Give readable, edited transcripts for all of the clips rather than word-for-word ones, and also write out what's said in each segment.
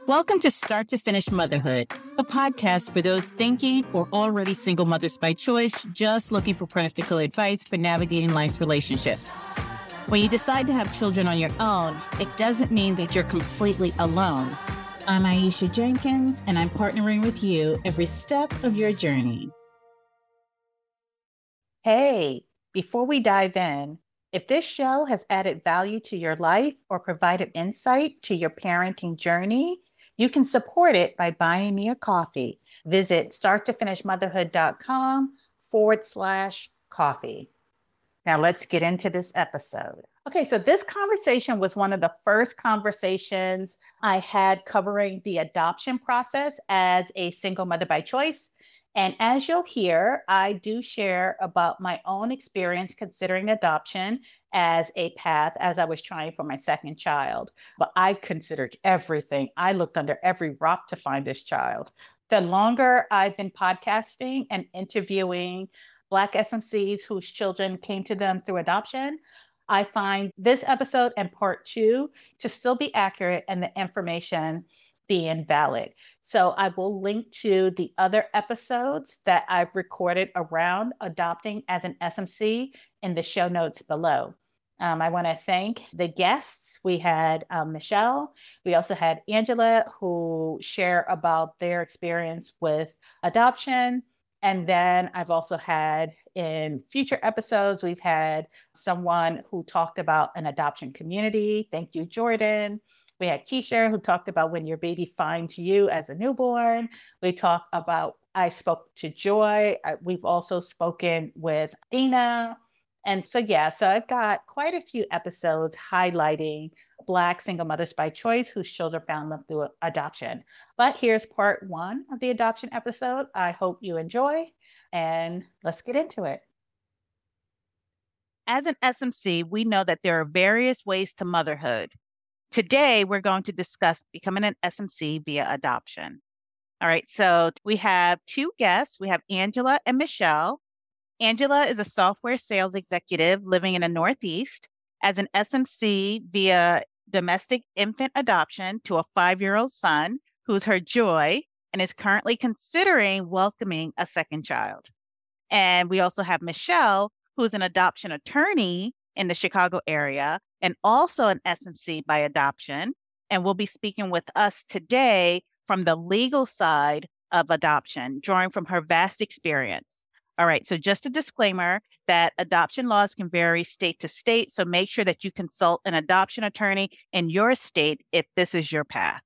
Welcome to Start to Finish Motherhood, a podcast for those thinking or already single mothers by choice, just looking for practical advice for navigating life's relationships. When you decide to have children on your own, it doesn't mean that you're completely alone. I'm Aisha Jenkins, and I'm partnering with you every step of your journey. Hey, before we dive in, if this show has added value to your life or provided insight to your parenting journey, you can support it by buying me a coffee. Visit starttofinishmotherhood.com/coffee. Now let's get into this episode. Okay, so this conversation was one of the first conversations I had covering the adoption process as a single mother by choice. And as you'll hear, I do share about my own experience considering adoption as a path as I was trying for my second child. But I considered everything. I looked under every rock to find this child. The longer I've been podcasting and interviewing Black SMCs whose children came to them through adoption, I find this episode and part 2 to still be accurate and the information being valid. So I will link to the other episodes that I've recorded around adopting as an SMC in the show notes below. I want to thank the guests. We had Michelle. We also had Angela, who share about their experience with adoption. And then I've also had in future episodes, we've had someone who talked about an adoption community. Thank you, Jordan. We had Keisha, who talked about when your baby finds you as a newborn. I spoke to Joy. We've also spoken with Dina. And so I've got quite a few episodes highlighting Black single mothers by choice whose children found them through adoption. But here's part 1 of the adoption episode. I hope you enjoy, and let's get into it. As an SMC, we know that there are various ways to motherhood. Today, we're going to discuss becoming an SMC via adoption. All right, so we have 2 guests. We have Angela and Michelle. Angela is a software sales executive living in the Northeast as an SMC via domestic infant adoption to a 5-year-old son who's her joy and is currently considering welcoming a second child. And we also have Michelle, who's an adoption attorney in the Chicago area and also an SMC by adoption, and will be speaking with us today from the legal side of adoption, drawing from her vast experience. All right, so just a disclaimer that adoption laws can vary state to state, so make sure that you consult an adoption attorney in your state if this is your path.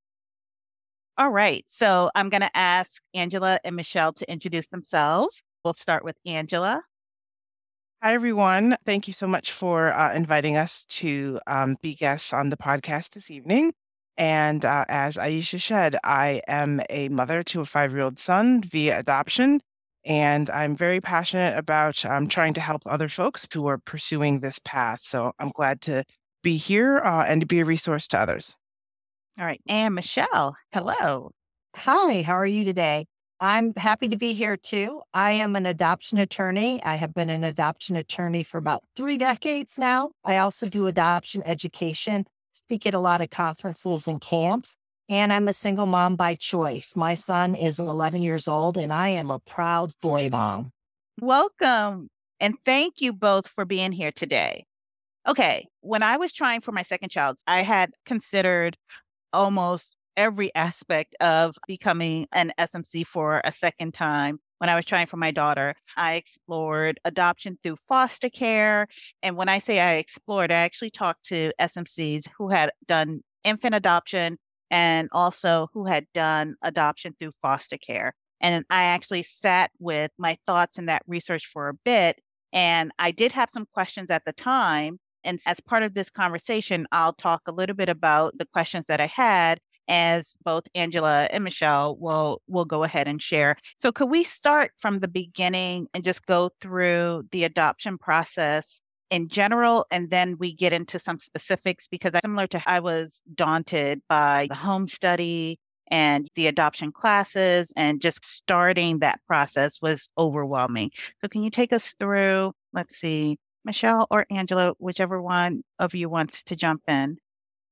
All right, so I'm going to ask Angela and Michelle to introduce themselves. We'll start with Angela. Hi, everyone. Thank you so much for inviting us to be guests on the podcast this evening. And as Aisha said, I am a mother to a 5-year-old son via adoption. And I'm very passionate about trying to help other folks who are pursuing this path. So I'm glad to be here and to be a resource to others. All right. And Michelle, hello. Hi, how are you today? I'm happy to be here too. I am an adoption attorney. I have been an adoption attorney for about 3 decades now. I also do adoption education, speak at a lot of conferences and camps, and I'm a single mom by choice. My son is 11 years old and I am a proud boy mom. Welcome. And thank you both for being here today. Okay. When I was trying for my second child, I had considered almost every aspect of becoming an SMC for a second time. When I was trying for my daughter, I explored adoption through foster care. And when I say I explored, I actually talked to SMCs who had done infant adoption and also who had done adoption through foster care. And I actually sat with my thoughts in that research for a bit. And I did have some questions at the time. And as part of this conversation, I'll talk a little bit about the questions that I had, as both Angela and Michelle will go ahead and share. So could we start from the beginning and just go through the adoption process in general, and then we get into some specifics? Because I was daunted by the home study and the adoption classes, and just starting that process was overwhelming. So can you take us through, let's see, Michelle or Angela, whichever one of you wants to jump in?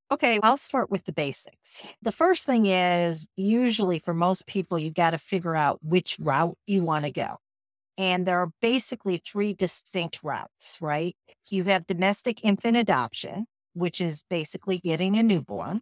Okay, I'll start with the basics. The first thing is usually for most people, you got to figure out which route you want to go. And there are basically three distinct routes, right? You have domestic infant adoption, which is basically getting a newborn,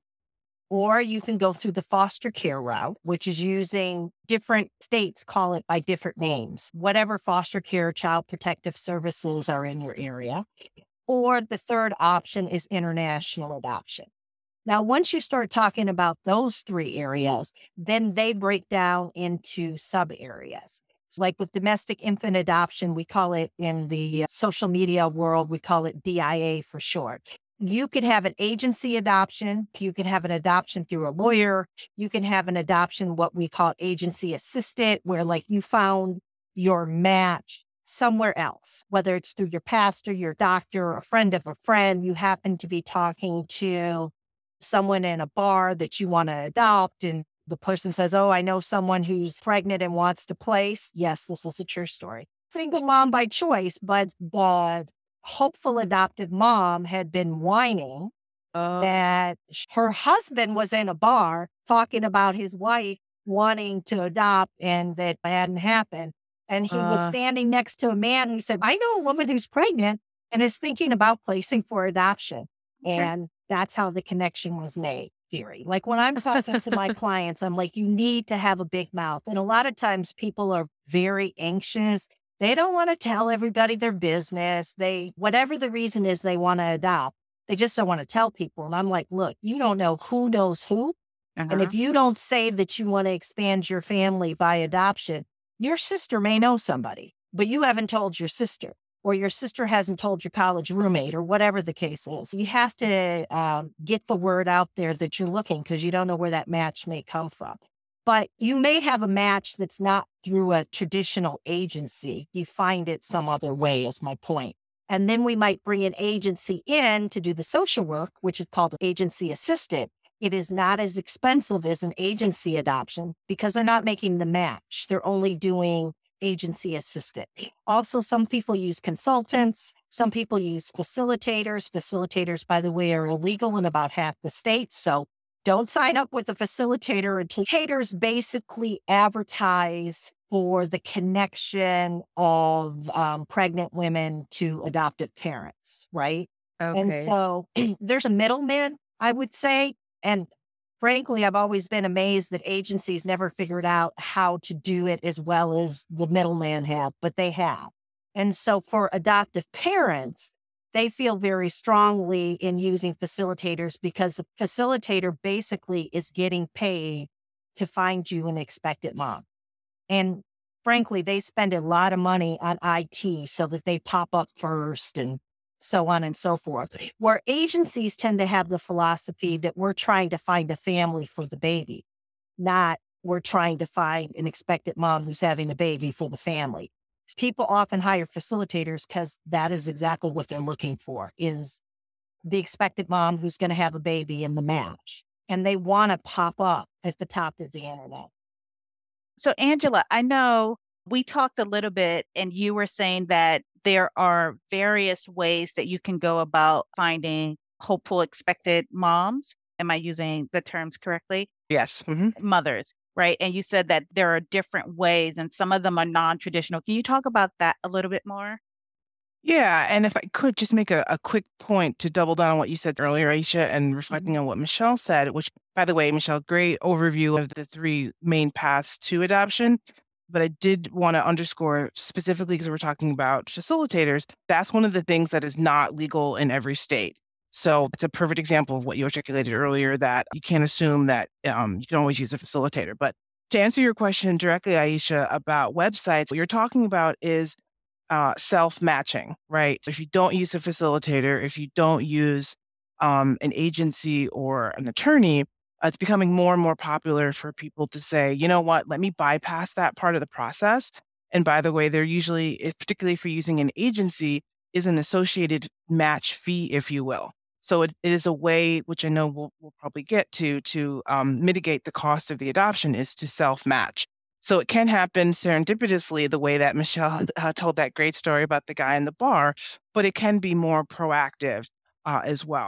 or you can go through the foster care route, which is using different states call it by different names, whatever foster care, child protective services are in your area. Or the third option is international adoption. Now, once you start talking about those three areas, then they break down into sub areas. Like with domestic infant adoption, we call it in the social media world, we call it DIA for short. You could have an agency adoption. You can have an adoption through a lawyer. You can have an adoption, what we call agency assisted, where like you found your match somewhere else, whether it's through your pastor, your doctor, a friend of a friend, you happen to be talking to someone in a bar that you want to adopt, and the person says, oh, I know someone who's pregnant and wants to place. Yes, this is a true story. Single mom by choice, but the hopeful adoptive mom had been whining that her husband was in a bar talking about his wife wanting to adopt and that hadn't happened. And he was standing next to a man who said, I know a woman who's pregnant and is thinking about placing for adoption. And that's how the connection was made, theory. Like when I'm talking to my clients, I'm like, you need to have a big mouth. And a lot of times people are very anxious. They don't want to tell everybody their business. Whatever the reason is they want to adopt, they just don't want to tell people. And I'm like, look, you don't know who knows who. And if you don't say that you want to expand your family by adoption, your sister may know somebody, but you haven't told your sister, or your sister hasn't told your college roommate, or whatever the case is. You have to get the word out there that you're looking, because you don't know where that match may come from. But you may have a match that's not through a traditional agency. You find it some other way, is my point. And then we might bring an agency in to do the social work, which is called agency assisted. It is not as expensive as an agency adoption because they're not making the match. They're only doing agency assisted. Also, some people use consultants. Some people use facilitators. Facilitators, by the way, are illegal in about half the states. So don't sign up with a facilitator. Facilitators basically advertise for the connection of pregnant women to adoptive parents, right? Okay. And so there's a middleman, I would say. And frankly, I've always been amazed that agencies never figured out how to do it as well as the middleman have, but they have. And so for adoptive parents, they feel very strongly in using facilitators because the facilitator basically is getting paid to find you an expected mom. And frankly, they spend a lot of money on IT so that they pop up first and so on and so forth. Where agencies tend to have the philosophy that we're trying to find a family for the baby, not we're trying to find an expected mom who's having a baby for the family. People often hire facilitators because that is exactly what they're looking for, is the expected mom who's going to have a baby in the match. And they want to pop up at the top of the internet. So, Angela, I know we talked a little bit and you were saying that there are various ways that you can go about finding hopeful expected moms. Am I using the terms correctly? Yes. Mothers, right? And you said that there are different ways and some of them are non-traditional. Can you talk about that a little bit more? Yeah. And if I could just make a quick point to double down on what you said earlier, Aisha, and reflecting on what Michelle said, which, by the way, Michelle, great overview of the three main paths to adoption. But I did want to underscore specifically because we're talking about facilitators. That's one of the things that is not legal in every state. So it's a perfect example of what you articulated earlier, that you can't assume that you can always use a facilitator. But to answer your question directly, Aisha, about websites, what you're talking about is self-matching, right? So if you don't use a facilitator, if you don't use an agency or an attorney, it's becoming more and more popular for people to say, you know what, let me bypass that part of the process. And by the way, they're usually, particularly for using an agency, is an associated match fee, if you will. So it is a way, which I know we'll probably get to mitigate the cost of the adoption, is to self-match. So it can happen serendipitously, the way that Michelle told that great story about the guy in the bar, but it can be more proactive as well.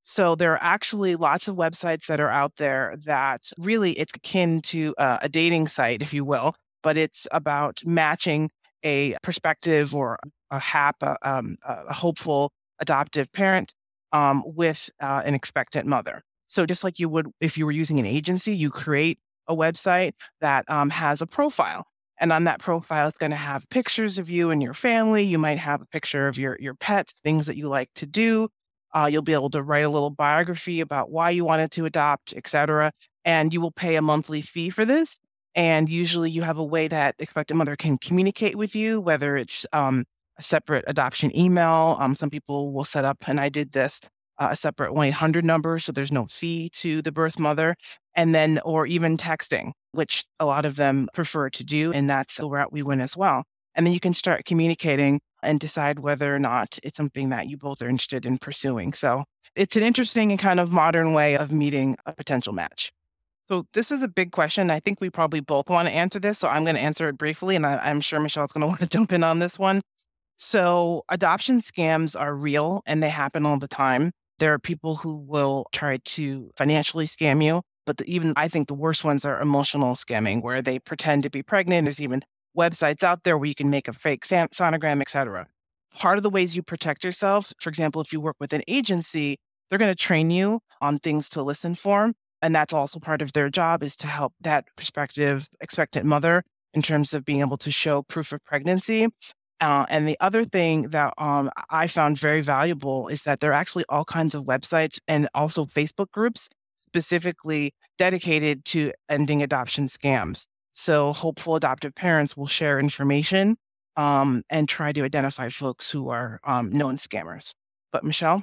So there are actually lots of websites that are out there that really it's akin to a dating site, if you will, but it's about matching a prospective or a HAP, a hopeful adoptive parent, with an expectant mother. So just like you would if you were using an agency, you create a website that has a profile. And on that profile, it's going to have pictures of you and your family. You might have a picture of your pets, things that you like to do. You'll be able to write a little biography about why you wanted to adopt, et cetera. And you will pay a monthly fee for this. And usually you have a way that the expectant mother can communicate with you, whether it's a separate adoption email. Some people will set up, and I did this, a separate 1-800 number, so there's no fee to the birth mother. And then, or even texting, which a lot of them prefer to do. And that's the route we went as well. And then you can start communicating and decide whether or not it's something that you both are interested in pursuing. So it's an interesting and kind of modern way of meeting a potential match. So this is a big question. I think we probably both want to answer this. So I'm going to answer it briefly, and I'm sure Michelle's going to want to jump in on this one. So adoption scams are real and they happen all the time. There are people who will try to financially scam you, but even I think the worst ones are emotional scamming, where they pretend to be pregnant. There's even websites out there where you can make a fake sonogram, et cetera. Part of the ways you protect yourself, for example, if you work with an agency, they're going to train you on things to listen for. And that's also part of their job, is to help that prospective expectant mother in terms of being able to show proof of pregnancy. And the other thing that I found very valuable is that there are actually all kinds of websites and also Facebook groups specifically dedicated to ending adoption scams. So hopeful adoptive parents will share information and try to identify folks who are known scammers. But Michelle?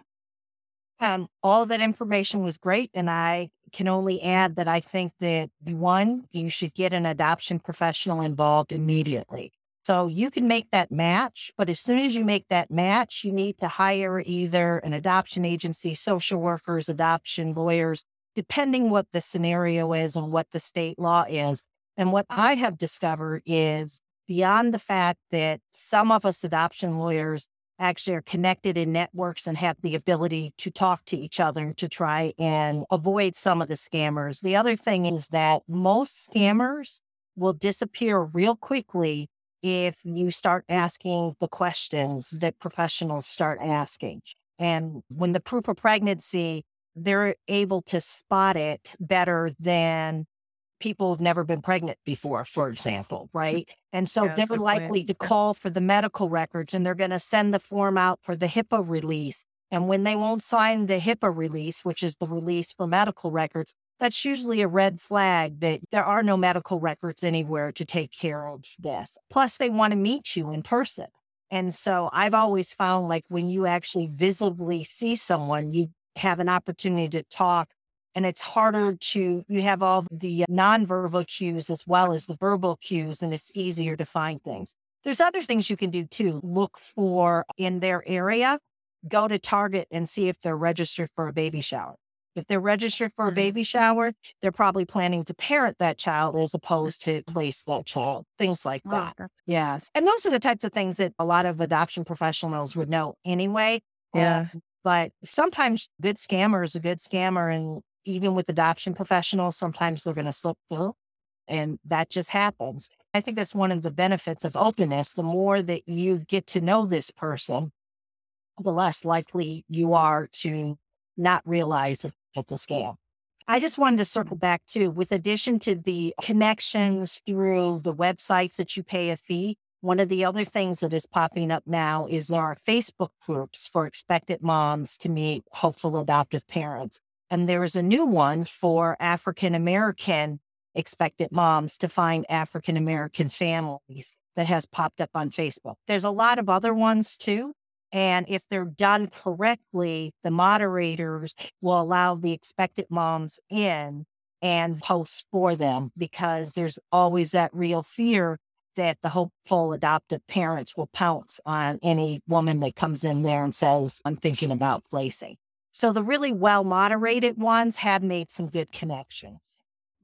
All of that information was great. And I can only add that I think that one, you should get an adoption professional involved immediately. So you can make that match, but as soon as you make that match, you need to hire either an adoption agency, social workers, adoption lawyers, depending what the scenario is and what the state law is. And what I have discovered is beyond the fact that some of us adoption lawyers actually are connected in networks and have the ability to talk to each other to try and avoid some of the scammers. The other thing is that most scammers will disappear real quickly if you start asking the questions that professionals start asking. And when the proof of pregnancy, they're able to spot it better than people who've never been pregnant before, for example, right? And so Yeah, that's a they're good likely point. to call for the medical records, and they're going to send the form out for the HIPAA release. And when they won't sign the HIPAA release, which is the release for medical records, that's usually a red flag that there are no medical records anywhere to take care of this. Plus, they want to meet you in person. And so I've always found, like, when you actually visibly see someone, you have an opportunity to talk. And it's harder to, you have all the nonverbal cues as well as the verbal cues, and it's easier to find things. There's other things you can do too. Look for in their area, go to Target and see if they're registered for a baby shower. If they're registered for a baby shower, they're probably planning to parent that child as opposed to place that child, things like that. Yes. And those are the types of things that a lot of adoption professionals would know anyway. Yeah. But sometimes good scammer is a good scammer. And even with adoption professionals, sometimes they're going to slip through. And that just happens. I think that's one of the benefits of openness. The more that you get to know this person, the less likely you are to not realize it's a scam. I just wanted to circle back too, with addition to the connections through the websites that you pay a fee, one of the other things that is popping up now is there are Facebook groups for expectant moms to meet hopeful adoptive parents. And there is a new one for African American expectant moms to find African American families that has popped up on Facebook. There's a lot of other ones too. And if they're done correctly, the moderators will allow the expectant moms in and post for them, because there's always that real fear that the hopeful adoptive parents will pounce on any woman that comes in there and says, I'm thinking about placing. So the really well-moderated ones have made some good connections.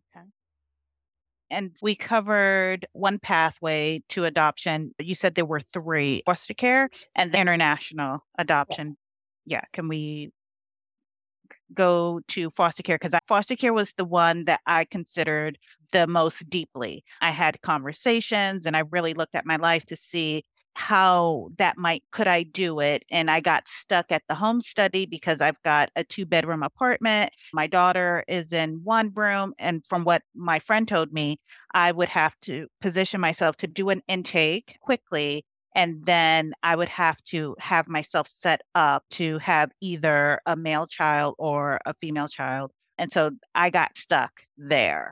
And we covered one pathway to adoption. You said there were 3: foster care and the international adoption. Yeah. Can we? go to foster care because foster care was the one that I considered the most deeply. I had conversations and I really looked at my life to see how could I do it? And I got stuck at the home study because I've got a 2-bedroom apartment. My daughter is in one room. And from what my friend told me, I would have to position myself to do an intake quickly. And then I would have to have myself set up to have either a male child or a female child. And so I got stuck there.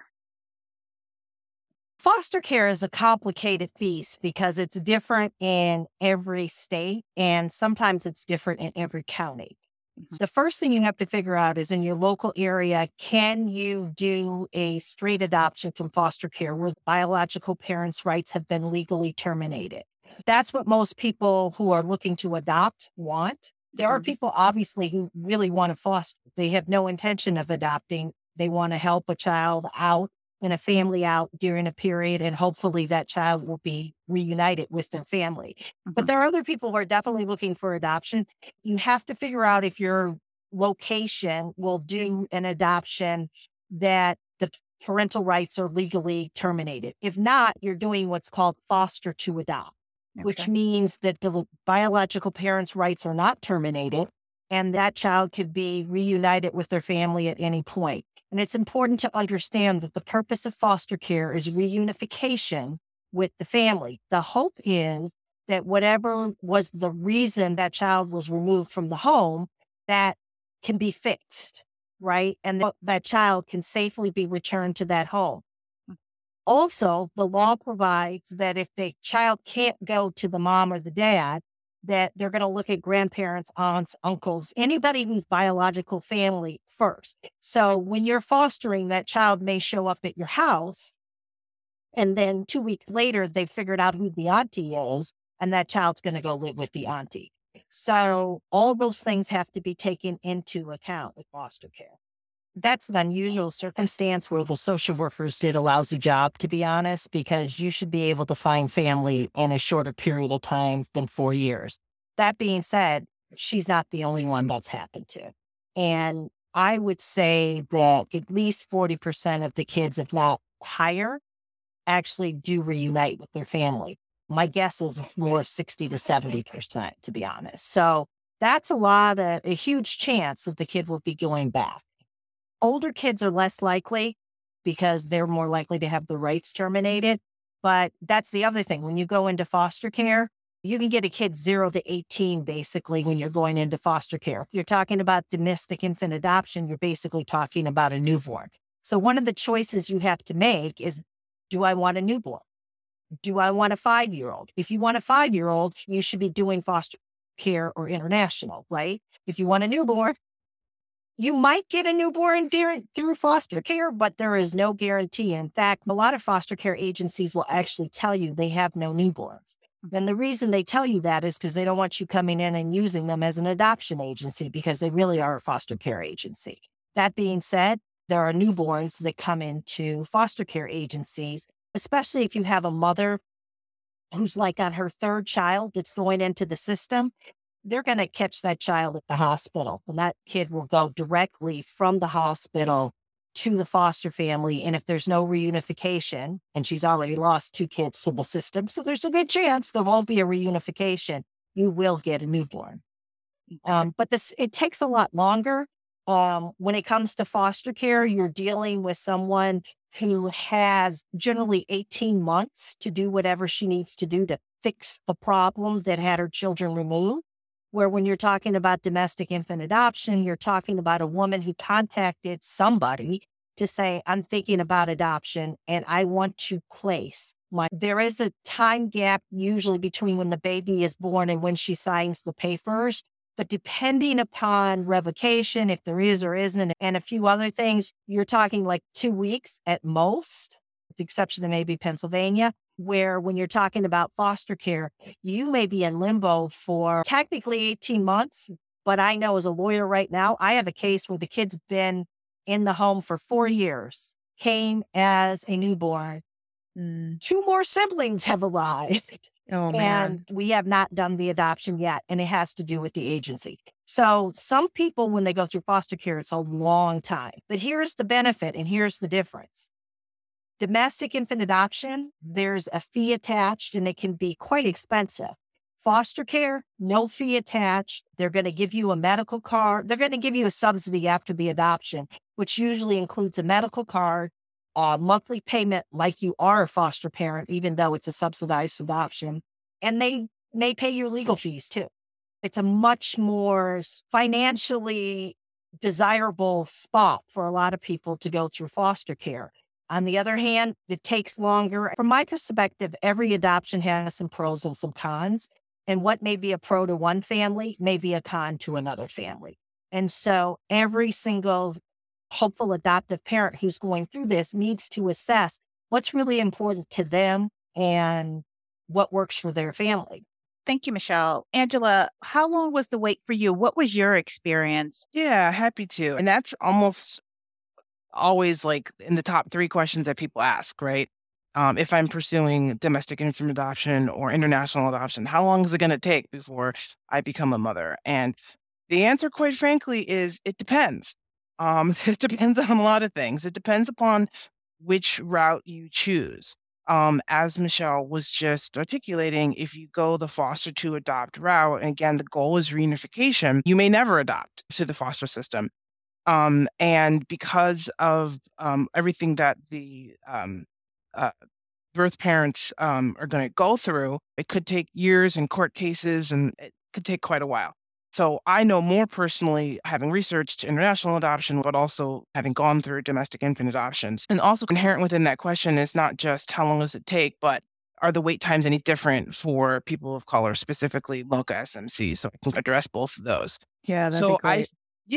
Foster care is a complicated piece because it's different in every state and sometimes it's different in every county. The first thing you have to figure out is in your local area, can you do a straight adoption from foster care where the biological parents' rights have been legally terminated? That's what most people who are looking to adopt want. There are people obviously who really want to foster. They have no intention of adopting. They want to help a child out and a family out during a period, and hopefully that child will be reunited with their family. But there are other people who are definitely looking for adoption. You have to figure out if your location will do an adoption that the parental rights are legally terminated. If not, you're doing what's called foster to adopt, which means that the biological parents' rights are not terminated and that child could be reunited with their family at any point. And it's important to understand that the purpose of foster care is reunification with the family. The hope is that whatever was the reason that child was removed from the home, that can be fixed, right? And that child can safely be returned to that home. Also, the law provides that if the child can't go to the mom or the dad, that they're going to look at grandparents, aunts, uncles, anybody who's biological family first. So when you're fostering, that child may show up at your house, and then 2 weeks later, they figured out who the auntie is, and that child's going to go live with the auntie. So all those things have to be taken into account with foster care. That's an unusual circumstance where the social workers did a lousy job, to be honest, because you should be able to find family in a shorter period of time than 4 years. That being said, she's not the only one that's happened to. And I would say that at least 40% of the kids, if not higher, actually do reunite with their family. My guess is more 60 to 70%, to be honest. So that's a huge chance that the kid will be going back. Older kids are less likely because they're more likely to have the rights terminated. But that's the other thing. When you go into foster care, you can get a kid 0 to 18, basically, when you're going into foster care. If you're talking about domestic infant adoption, you're basically talking about a newborn. So one of the choices you have to make is, do I want a newborn? Do I want a 5-year-old? If you want a 5-year-old, you should be doing foster care or international, right? If you want a newborn, you might get a newborn through foster care, but there is no guarantee. In fact, a lot of foster care agencies will actually tell you they have no newborns. And the reason they tell you that is because they don't want you coming in and using them as an adoption agency, because they really are a foster care agency. That being said, there are newborns that come into foster care agencies, especially if you have a mother who's like on her 3rd child that's going into the system. They're going to catch that child at the hospital, and that kid will go directly from the hospital to the foster family. And if there's no reunification, and she's already lost 2 kids to the system, so there's a good chance there won't be a reunification, you will get a newborn. But it takes a lot longer. When it comes to foster care, you're dealing with someone who has generally 18 months to do whatever she needs to do to fix the problem that had her children removed. Where when you're talking about domestic infant adoption, you're talking about a woman who contacted somebody to say, I'm thinking about adoption and I want to place. There is a time gap usually between when the baby is born and when she signs the papers. But depending upon revocation, if there is or isn't, and a few other things, you're talking like 2 weeks at most, with the exception of maybe Pennsylvania, where when you're talking about foster care, you may be in limbo for technically 18 months. But I know as a lawyer right now, I have a case where the kid's been in the home for 4 years, came as a newborn. 2 more siblings have arrived. Oh, man. And we have not done the adoption yet, and it has to do with the agency. So some people, when they go through foster care, it's a long time. But here's the benefit, and here's the difference. Domestic infant adoption, there's a fee attached, and it can be quite expensive. Foster care, no fee attached. They're going to give you a medical card. They're going to give you a subsidy after the adoption, which usually includes a medical card, a monthly payment like you are a foster parent, even though it's a subsidized adoption. And they may pay your legal fees too. It's a much more financially desirable spot for a lot of people to go through foster care. On the other hand, it takes longer. From my perspective, every adoption has some pros and some cons. And what may be a pro to one family may be a con to another family. And so every single hopeful adoptive parent who's going through this needs to assess what's really important to them and what works for their family. Thank you, Michelle. Angela, how long was the wait for you? What was your experience? Yeah, happy to. And that's almost always like in the top 3 questions that people ask, right? If I'm pursuing domestic infant adoption or international adoption, how long is it going to take before I become a mother? And the answer, quite frankly, is it depends. It depends on a lot of things. It depends upon which route you choose. As Michelle was just articulating, if you go the foster to adopt route, and again, the goal is reunification, you may never adopt to the foster system. And because of everything that the uh, birth parents are going to go through, it could take years in court cases, and it could take quite a while. So I know more personally, having researched international adoption, but also having gone through domestic infant adoptions. And also inherent within that question is not just how long does it take, but are the wait times any different for people of color, specifically MOCA SMCs? So I can address both of those. Yeah, that'd So be great.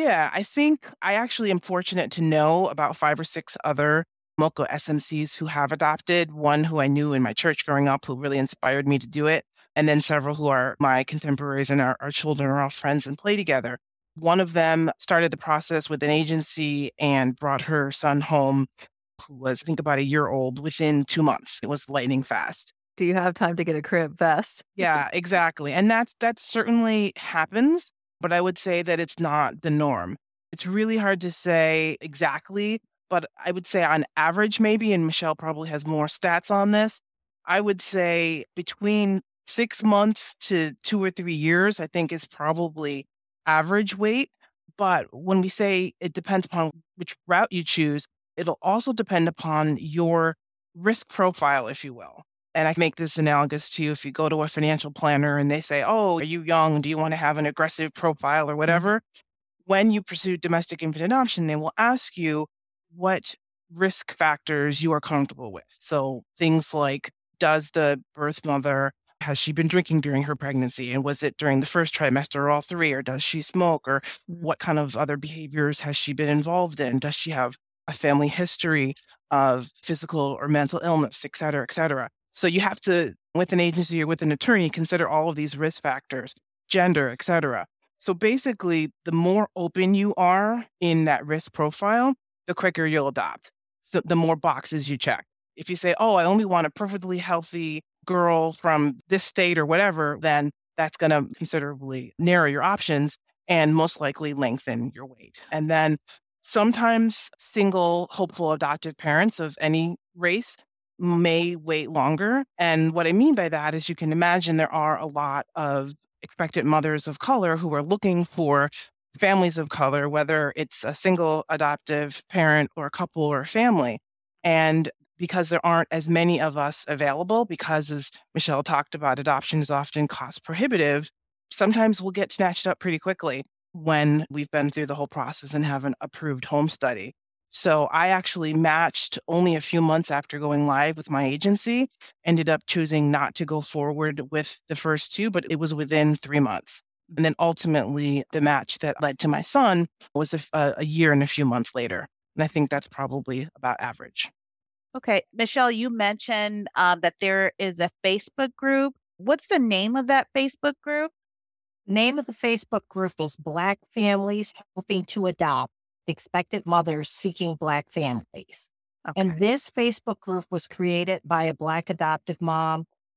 I think I actually am fortunate to know about 5 or 6 other MOCA SMCs who have adopted, one who I knew in my church growing up who really inspired me to do it, and then several who are my contemporaries, and our children are all friends and play together. One of them started the process with an agency and brought her son home, who was, I think, about a year old, within 2 months. It was lightning fast. Do you have time to get a crib fast? Yeah, exactly. And that certainly happens, but I would say that it's not the norm. It's really hard to say exactly, but I would say on average, maybe, and Michelle probably has more stats on this, I would say between 6 months to 2 or 3 years, I think is probably average wait. But when we say it depends upon which route you choose, it'll also depend upon your risk profile, if you will. And I can make this analogous to if you go to a financial planner and they say, "Oh, are you young? Do you want to have an aggressive profile or whatever?" When you pursue domestic infant adoption, they will ask you what risk factors you are comfortable with. So things like, does the birth mother, has she been drinking during her pregnancy? And was it during the first trimester or all 3? Or does she smoke? Or what kind of other behaviors has she been involved in? Does she have a family history of physical or mental illness, et cetera, et cetera? So you have to, with an agency or with an attorney, consider all of these risk factors, gender, et cetera. So basically, the more open you are in that risk profile, the quicker you'll adopt. So the more boxes you check. If you say, "Oh, I only want a perfectly healthy girl from this state or whatever," then that's going to considerably narrow your options and most likely lengthen your wait. And then sometimes single hopeful adoptive parents of any race may wait longer. And what I mean by that is you can imagine there are a lot of expectant mothers of color who are looking for families of color, whether it's a single adoptive parent or a couple or a family. And because there aren't as many of us available, because as Michelle talked about, adoption is often cost prohibitive, sometimes we'll get snatched up pretty quickly when we've been through the whole process and have an approved home study. So I actually matched only a few months after going live with my agency, ended up choosing not to go forward with the first 2, but it was within 3 months. And then ultimately, the match that led to my son was a year and a few months later. And I think that's probably about average. Okay, Michelle, you mentioned that there is a Facebook group. What's the name of that Facebook group? Name of the Facebook group is Black Families Helping to Adopt, Expectant Mothers Seeking Black Families. Okay. And this Facebook group was created by a Black adoptive mom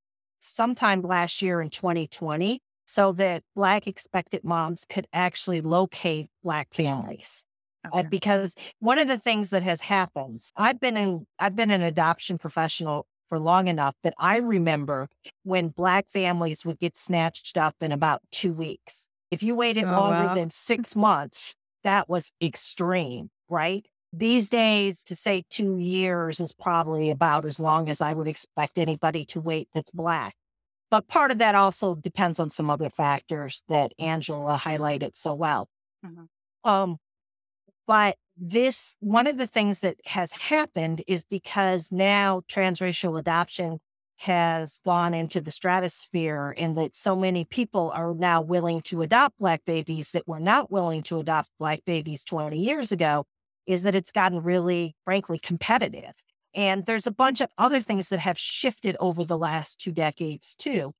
sometime last year in 2020 so that Black expectant moms could actually locate Black families. Okay. Because one of the things that has happened, I've been an adoption professional for long enough that I remember when Black families would get snatched up in about 2 weeks. If you waited Oh, longer wow. than 6 months, that was extreme, right? These days, to say 2 years is probably about as long as I would expect anybody to wait that's Black. But part of that also depends on some other factors that Angela highlighted so well. Mhm. Um, but one of the things that has happened is because now transracial adoption has gone into the stratosphere and that so many people are now willing to adopt Black babies that were not willing to adopt Black babies 20 years ago, is that it's gotten really, frankly, competitive. And there's a bunch of other things that have shifted over the last 2 decades too.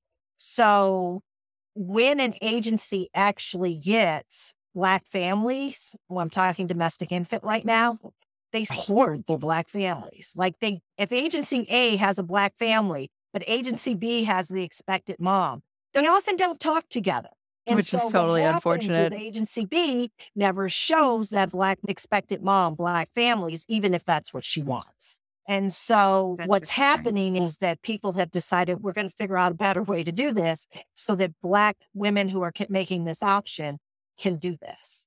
So when an agency actually gets Black families, well, I'm talking domestic infant right now, they hoard their Black families. Like if agency A has a Black family, but agency B has the expectant mom, they often don't talk together. And Which is so what totally happens is unfortunate. agency B never shows that Black expectant mom Black families, even if that's what she wants. And so what's Interesting. happening is that people have decided we're going to figure out a better way to do this so that Black women who are making this option can do this.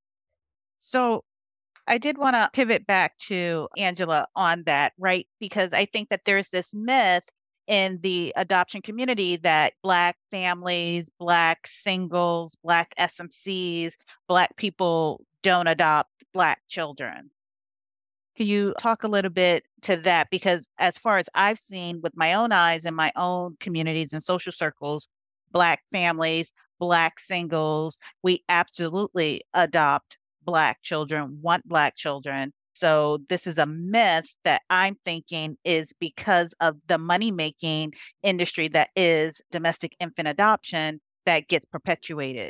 So I did want to pivot back to Angela on that, right? Because I think that there's this myth in the adoption community that Black families, Black singles, Black SMCs, Black people don't adopt Black children. Can you talk a little bit to that? Because as far as I've seen with my own eyes in my own communities and social circles, Black families, Black singles, we absolutely adopt Black children, want Black children. So this is a myth that I'm thinking is because of the money-making industry that is domestic infant adoption that gets perpetuated.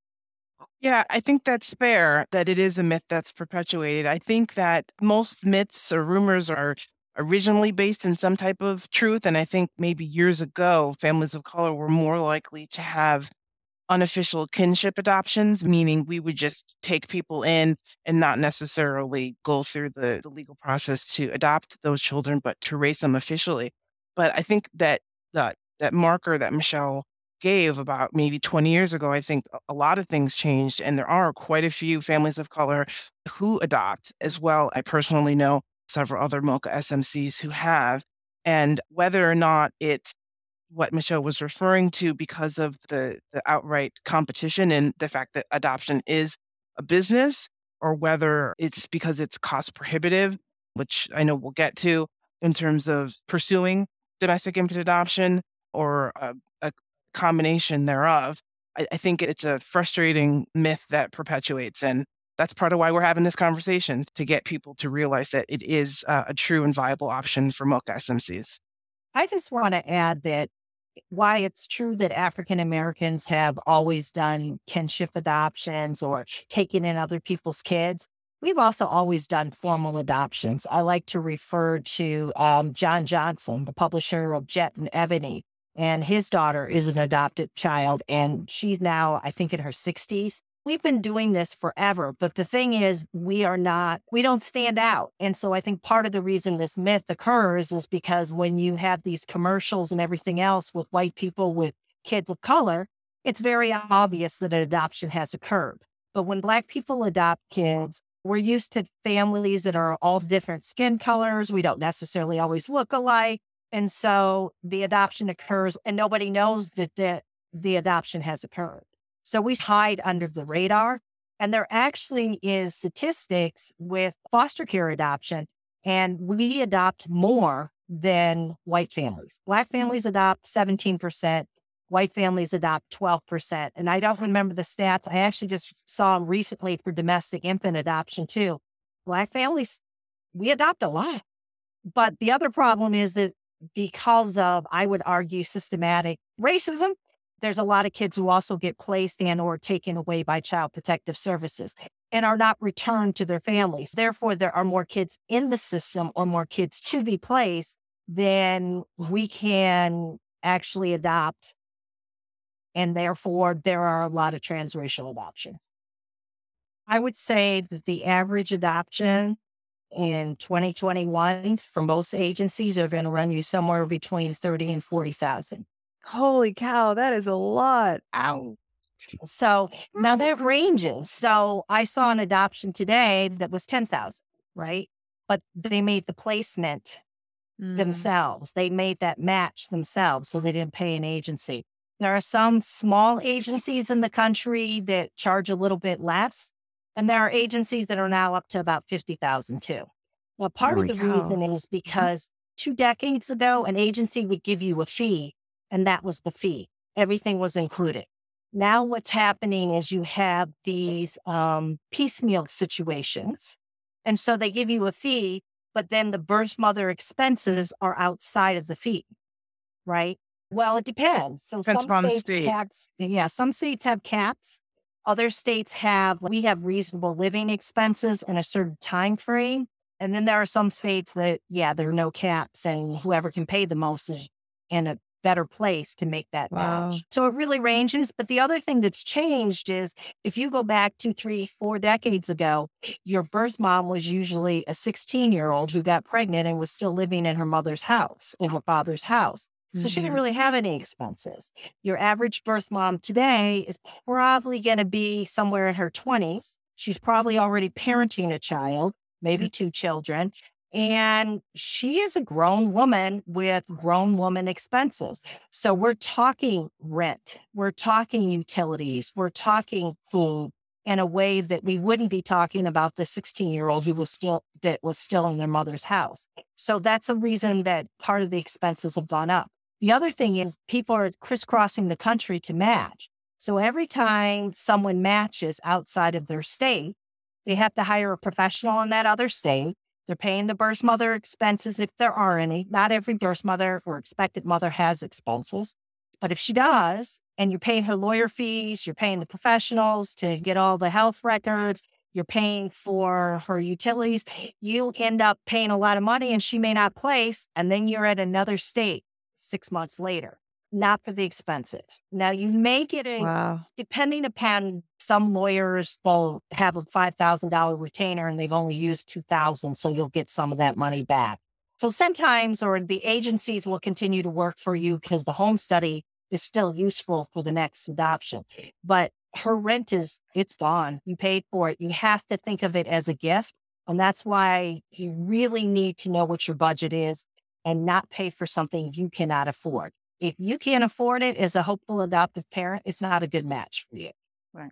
Yeah, I think that's fair that it is a myth that's perpetuated. I think that most myths or rumors are originally based in some type of truth. And I think maybe years ago, families of color were more likely to have unofficial kinship adoptions, meaning we would just take people in and not necessarily go through the legal process to adopt those children, but to raise them officially. But I think that that marker that Michelle gave about maybe 20 years ago, I think a lot of things changed, and there are quite a few families of color who adopt as well. I personally know several other MOCA SMCs who have, and whether or not it's what Michelle was referring to because of the outright competition and the fact that adoption is a business, or whether it's because it's cost prohibitive, which I know we'll get to in terms of pursuing domestic infant adoption, or a combination thereof. I think it's a frustrating myth that perpetuates. And that's part of why we're having this conversation, to get people to realize that it is a true and viable option for MOCA SMCs. I just want to add that why it's true that African Americans have always done kinship adoptions or taken in other people's kids, we've also always done formal adoptions. I like to refer to John Johnson, the publisher of Jet and Ebony, and his daughter is an adopted child, and she's now, I think, in her 60s. We've been doing this forever, but the thing is, we don't stand out. And so I think part of the reason this myth occurs is because when you have these commercials and everything else with white people with kids of color, it's very obvious that an adoption has occurred. But when Black people adopt kids, we're used to families that are all different skin colors. We don't necessarily always look alike. And so the adoption occurs and nobody knows that the adoption has occurred. So we hide under the radar. And there actually is statistics with foster care adoption, and we adopt more than white families. Black families adopt 17%, white families adopt 12%. And I don't remember the stats. I actually just saw them recently for domestic infant adoption too. Black families, we adopt a lot. But the other problem is that because of, I would argue, systematic racism, there's a lot of kids who also get placed and or taken away by Child Protective Services and are not returned to their families. Therefore, there are more kids in the system or more kids to be placed than we can actually adopt. And therefore, there are a lot of transracial adoptions. I would say that the average adoption in 2021 for most agencies are going to run you somewhere between 30 and 40,000. Holy cow, that is a lot. Ow. So now that ranges. So I saw an adoption today that was 10,000, right? But they made the placement themselves. They made that match themselves, so they didn't pay an agency. There are some small agencies in the country that charge a little bit less, and there are agencies that are now up to about 50,000 too. Well, part Holy of the cow. reason is because 2 decades ago, an agency would give you a fee, and that was the fee. Everything was included. Now what's happening is you have these piecemeal situations. And so they give you a fee, but then the birth mother expenses are outside of the fee, right? Well, it depends. So Depends some upon the states state. have, some states have caps. Other states we have reasonable living expenses in a certain time frame. And then there are some states that, there are no caps, and whoever can pay the most is in a better place to make that Wow. match. So it really ranges. But the other thing that's changed is if you go back 2, 3, 4 decades ago, your birth mom was usually a 16-year-old who got pregnant and was still living in her mother's house, in her father's house. So she didn't really have any expenses. Your average birth mom today is probably going to be somewhere in her 20s. She's probably already parenting a child, maybe 2 children. And she is a grown woman with grown woman expenses. So we're talking rent, we're talking utilities, we're talking food in a way that we wouldn't be talking about the 16-year-old who was still in their mother's house. So that's a reason that part of the expenses have gone up. The other thing is people are crisscrossing the country to match. So every time someone matches outside of their state, they have to hire a professional in that other state. They're paying the birth mother expenses if there are any. Not every birth mother or expected mother has expenses. But if she does, and you're paying her lawyer fees, you're paying the professionals to get all the health records, you're paying for her utilities, you end up paying a lot of money and she may not place. And then you're at another state 6 months later, not for the expenses. Now you may get depending upon some lawyers, they'll have a $5,000 retainer and they've only used $2,000. So you'll get some of that money back. So sometimes, or the agencies will continue to work for you because the home study is still useful for the next adoption. But her rent it's gone. You paid for it. You have to think of it as a gift. And that's why you really need to know what your budget is and not pay for something you cannot afford. If you can't afford it as a hopeful adoptive parent, it's not a good match for you. Right.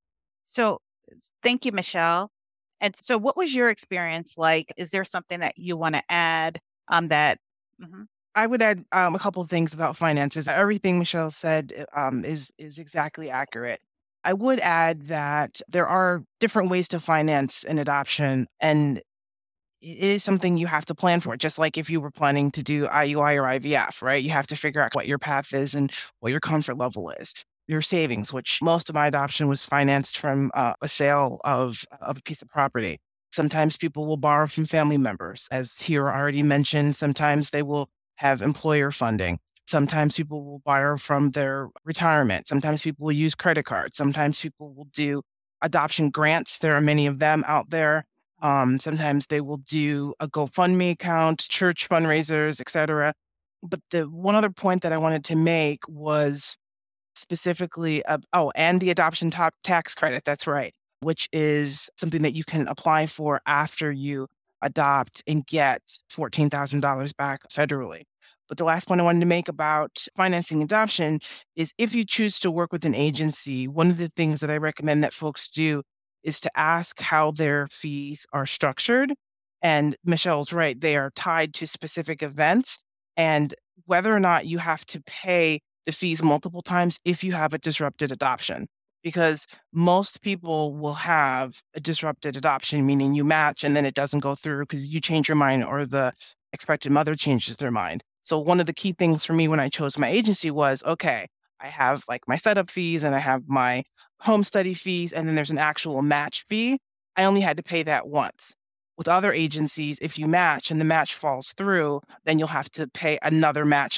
So thank you, Michelle. And so what was your experience like? Is there something that you want to add that? I would add a couple of things about finances. Everything Michelle said is exactly accurate. I would add that there are different ways to finance an adoption, and it is something you have to plan for. Just like if you were planning to do IUI or IVF, right? You have to figure out what your path is and what your comfort level is. Your savings, which most of my adoption was financed from a sale of a piece of property. Sometimes people will borrow from family members. As Hira already mentioned, sometimes they will have employer funding. Sometimes people will borrow from their retirement. Sometimes people will use credit cards. Sometimes people will do adoption grants. There are many of them out there. Sometimes they will do a GoFundMe account, church fundraisers, etc. But the one other point that I wanted to make was specifically, and the adoption tax credit. That's right, which is something that you can apply for after you adopt and get $14,000 back federally. But the last point I wanted to make about financing adoption is if you choose to work with an agency, one of the things that I recommend that folks do is to ask how their fees are structured. And Michelle's right, they are tied to specific events, and whether or not you have to pay the fees multiple times if you have a disrupted adoption. Because most people will have a disrupted adoption, meaning you match and then it doesn't go through because you change your mind or the expected mother changes their mind. So one of the key things for me when I chose my agency was, okay, I have like my setup fees and I have my home study fees, and then there's an actual match fee. I only had to pay that once. With other agencies, if you match and the match falls through, then you'll have to pay another match fee.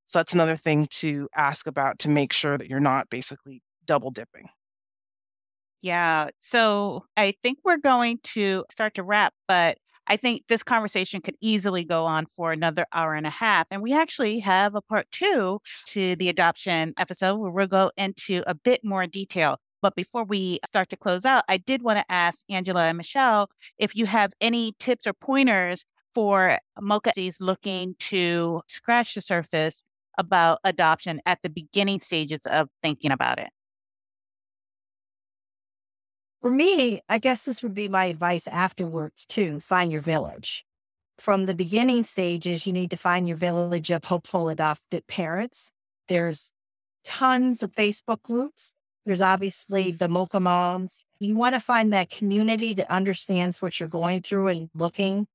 So that's another thing to ask about to make sure that you're not basically double dipping. Yeah. So I think we're going to start to wrap, but I think this conversation could easily go on for another hour and a half. And we actually have a part two to the adoption episode where we'll go into a bit more detail. But before we start to close out, I did want to ask Angela and Michelle if you have any tips or pointers for mochas looking to scratch the surface about adoption at the beginning stages of thinking about it. For me, I guess this would be my advice afterwards too. Find your village. From the beginning stages, you need to find your village of hopeful adopted parents. There's tons of Facebook groups. There's obviously the Mocha Moms. You want to find that community that understands what you're going through and looking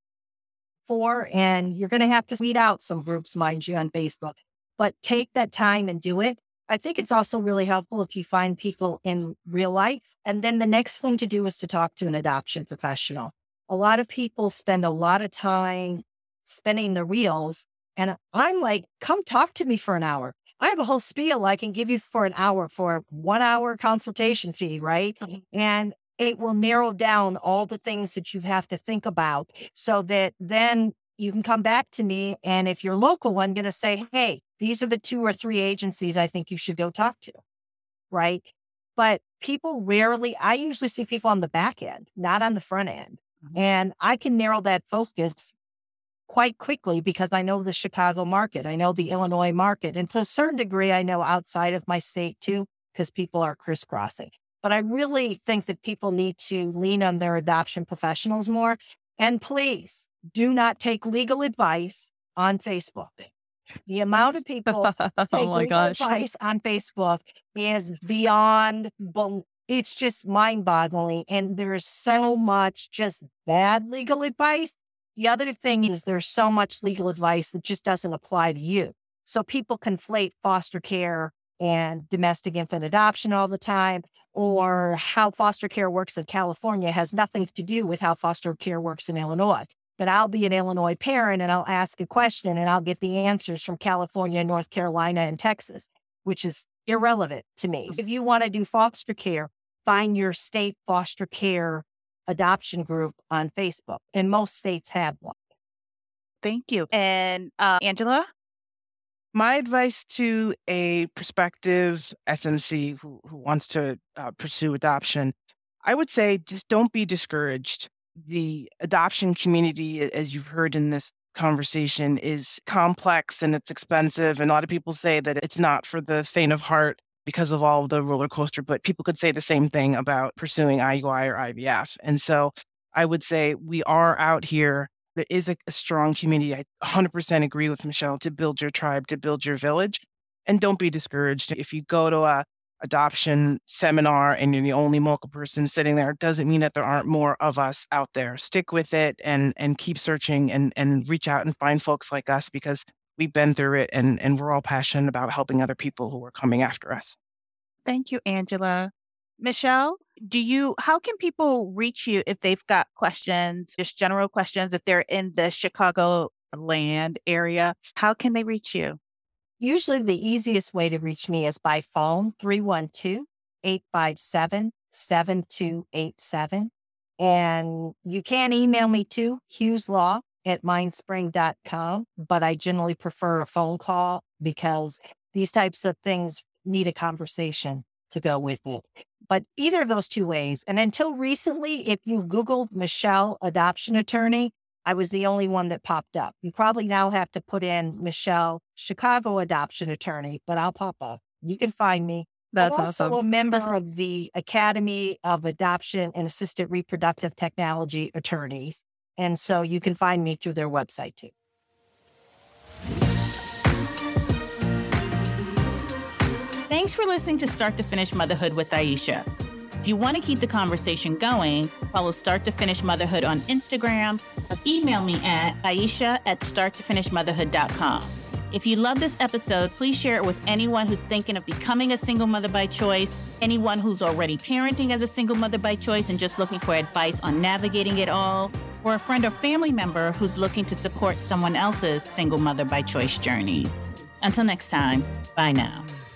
for. And you're going to have to weed out some groups, mind you, on Facebook. But take that time and do it. I think it's also really helpful if you find people in real life. And then the next thing to do is to talk to an adoption professional. A lot of people spend a lot of time spinning the reels. And I'm like, come talk to me for an hour. I have a whole spiel I can give you for an hour for a 1 hour consultation fee, right? And it will narrow down all the things that you have to think about so that then you can come back to me. And if you're local, I'm going to say, hey, these are the 2 or 3 agencies I think you should go talk to, right? But people rarely, I usually see people on the back end, not on the front end. And I can narrow that focus quite quickly because I know the Chicago market. I know the Illinois market. And to a certain degree, I know outside of my state too, because people are crisscrossing. But I really think that people need to lean on their adoption professionals more. And please do not take legal advice on Facebook. The amount of people take legal advice on Facebook is beyond, it's just mind-boggling. And there's so much just bad legal advice. The other thing is there's so much legal advice that just doesn't apply to you. So people conflate foster care and domestic infant adoption all the time, or how foster care works in California has nothing to do with how foster care works in Illinois. But I'll be an Illinois parent and I'll ask a question and I'll get the answers from California, North Carolina, and Texas, which is irrelevant to me. If you want to do foster care, find your state foster care adoption group on Facebook. And most states have one. Thank you. And Angela? My advice to a prospective SMC who wants to pursue adoption, I would say just don't be discouraged. The adoption community, as you've heard in this conversation, is complex and it's expensive. And a lot of people say that it's not for the faint of heart because of all of the roller coaster, but people could say the same thing about pursuing IUI or IVF. And so I would say we are out here. There is a strong community. I 100% agree with Michelle to build your tribe, to build your village. And don't be discouraged. If you go to a adoption seminar and you're the only Mocha person sitting there, it doesn't mean that there aren't more of us out there. Stick with it and keep searching and reach out and find folks like us because we've been through it and we're all passionate about helping other people who are coming after us. Thank you, Angela. Michelle, how can people reach you if they've got questions, just general questions, if they're in the Chicago land area? How can they reach you? Usually the easiest way to reach me is by phone, 312-857-7287. And you can email me too, hugheslaw@mindspring.com. But I generally prefer a phone call because these types of things need a conversation to go with it. But either of those 2 ways. And until recently, if you Googled Michelle Adoption Attorney, I was the only one that popped up. You probably now have to put in Michelle Chicago Adoption Attorney, but I'll pop up. You can find me. That's I'm also awesome. a member of the Academy of Adoption and Assisted Reproductive Technology Attorneys. And so you can find me through their website too. Thanks for listening to Start to Finish Motherhood with Aisha. If you want to keep the conversation going, follow Start to Finish Motherhood on Instagram or email me at aisha@starttofinishmotherhood.com. If you love this episode, please share it with anyone who's thinking of becoming a single mother by choice, anyone who's already parenting as a single mother by choice and just looking for advice on navigating it all, or a friend or family member who's looking to support someone else's single mother by choice journey. Until next time, bye now.